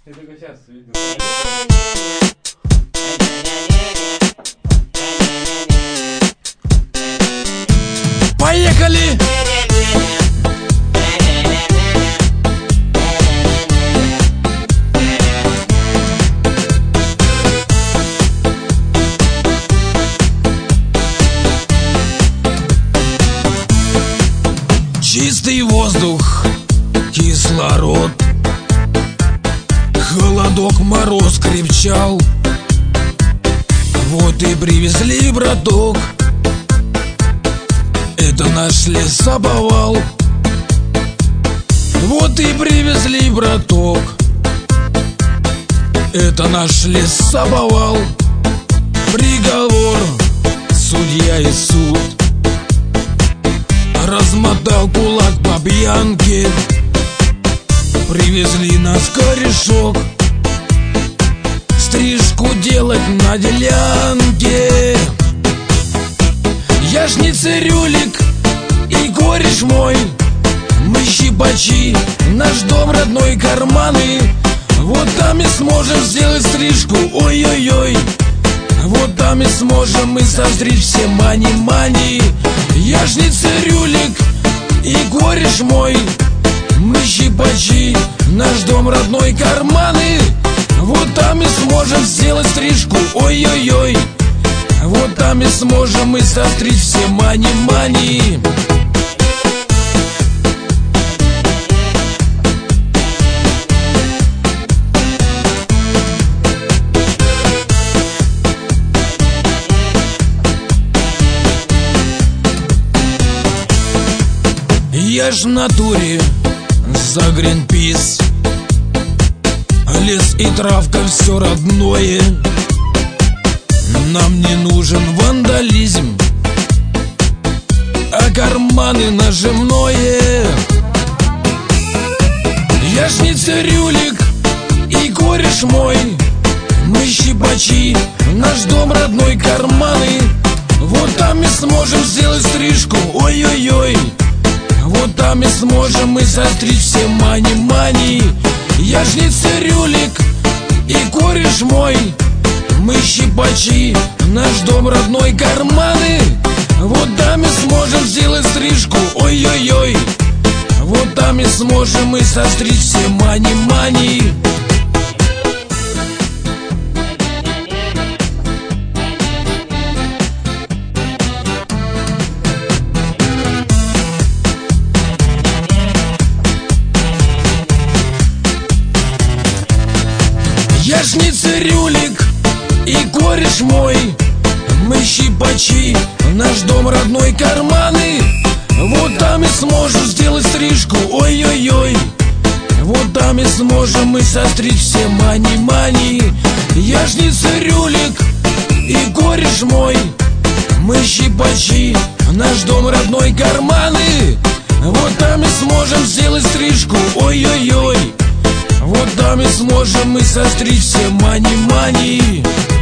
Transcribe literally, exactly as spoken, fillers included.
Ты только сейчас увидел. Поехали! Чистый воздух, кислород, холодок, мороз крепчал. Вот и привезли, браток, это наш лесоповал. Вот и привезли, браток, это наш лесоповал. Приговор, судья и суд, размотал кулак по пьянке. Привезли нас корешок, стрижку делать на делянке. Я ж не цирюлик и кореш мой, мы щипачи, наш дом родной, карманы. Вот там и сможем сделать стрижку, ой-ой-ой. Вот там и сможем мы состричь все мани-мани. Я ж не цирюлик и кореш мой, мы щипачи, наш дом родной, карманы. Вот там и сможем сделать стрижку, ой-ой-ой. Вот там и сможем мы состричь все мани-мани. Я ж в натуре за Гринпис, лес и травка все родное. Нам не нужен вандализм, а карманы нажимное. Я ж не цирюлик и кореш мой, мы щипачи, наш дом родной, карманы. Вот там и сможем сделать стрижку, ой-ой-ой. Вот там и сможем мы состричь все мани-мани. Я ж не цирюлик и кореш мой, мы щипачи, наш дом родной, карманы. Вот там и сможем сделать стрижку, ой-ой-ой. Вот там и сможем мы состричь все мани-мани. Я ж не цирюлик и кореш мой, мы щипачи, наш дом родной, карманы. Вот там и сможем сделать стрижку, ой-ой-ой. Вот там и сможем мы состричь все мани-мани. Я ж не цирюлик и кореш мой, мы щипачи, наш дом родной, карманы. Вот там и сможем сделать стрижку, ой-ой-ой. Вот там и сможем мы состричь все мани-мани.